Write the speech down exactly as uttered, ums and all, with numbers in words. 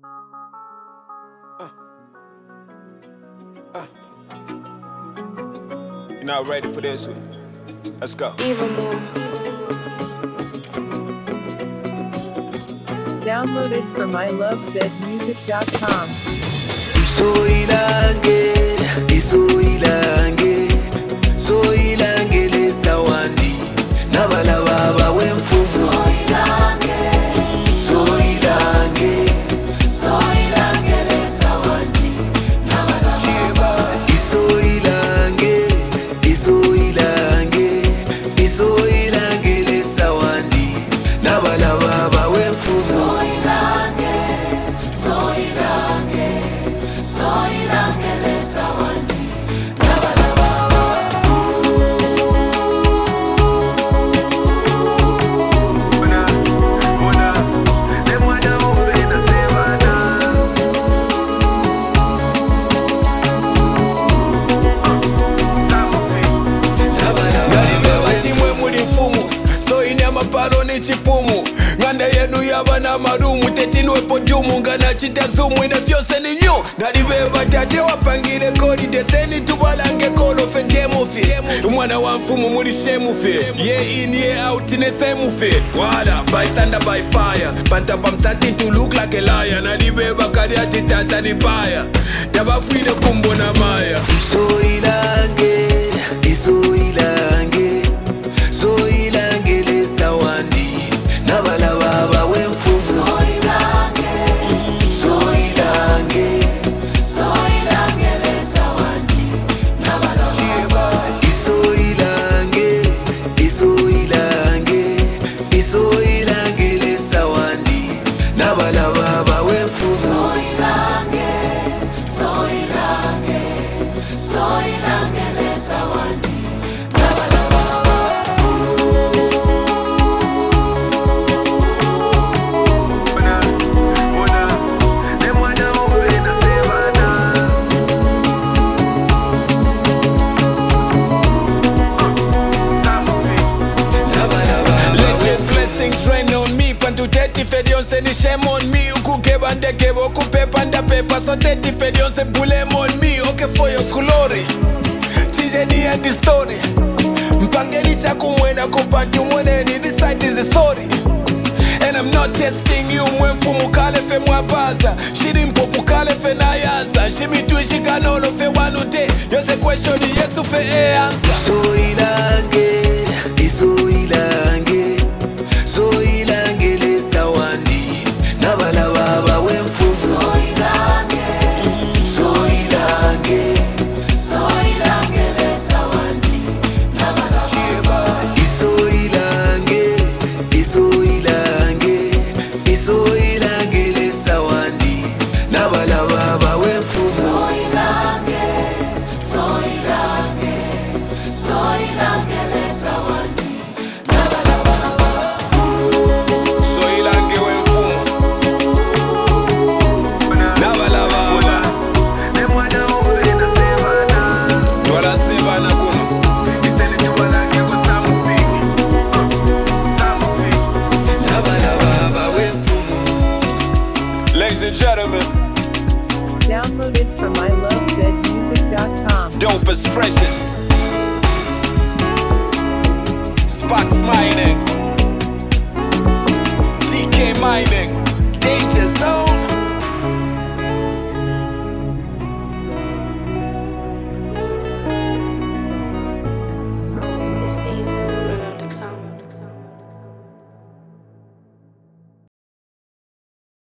Uh. Uh. You're not ready for this one. Let's go. Even more. Downloaded from I love zed music dot com. Soilange, isoilange, soilange lezawandi, nabala baba wemfumu. Soilange, soilange, soilange lezawandi, nabala baba. Isoilange, isoilange, isoilange lezawandi, nabala baba wemfumu. Soilange, soilange. Chipumu nganda yenu yabana marumu tetinwe podumu ngana chita zumu ina fyose ni nyu nalibeba tate wapangile kodi deseni tubalange kolo fe demofi umwana wa mfumu muri shemufe ye in ye out in semufe wala by thunder by fire panta I'm starting to look like a liar nalibeba kadi ati tata ni baya tabafwile kumbo na maya Soilange, isoilange, soilange lezawandi, nabala baba wemfumu. Soilange, soilange, soilange lezawandi, nabala baba. Isoilange, isoilange, isoilange lezawandi, nabala baba wemfumu. Soilange, soilange, soilange lezawandi, nabala baba. Fedionse ni shame on me ukukeba ndekebo kupepa ndapepa so thirty fedionse blame on me okay for your glory chijeni and the story mpangeni cha kumwena kupanti mweneni this side is a story and I'm not testing you mwenfumu kale fe mwabaza shiri mpofu kale fe nayaza shimi tuishi kanolo fe wanute yose question yesu fe e answer Soilange, isoilange, soilange lezawandi, nabala baba wemfumu. Soilange, soilange, soilange lezawandi, nabala baba. Isoilange, isoilange, isoilange lezawandi, nabala baba wemfumu. Soilange, soilange, soilange lezawandi, nabala baba. Soilange wemfumu nabala baba twala sevana kuno isele tubalange ko samufi samufi Nabala baba wemfumu. ladies and gentlemen Downloaded from I love zed music dot com. dopest freshest Sparks Mining T K Mining Danger Zone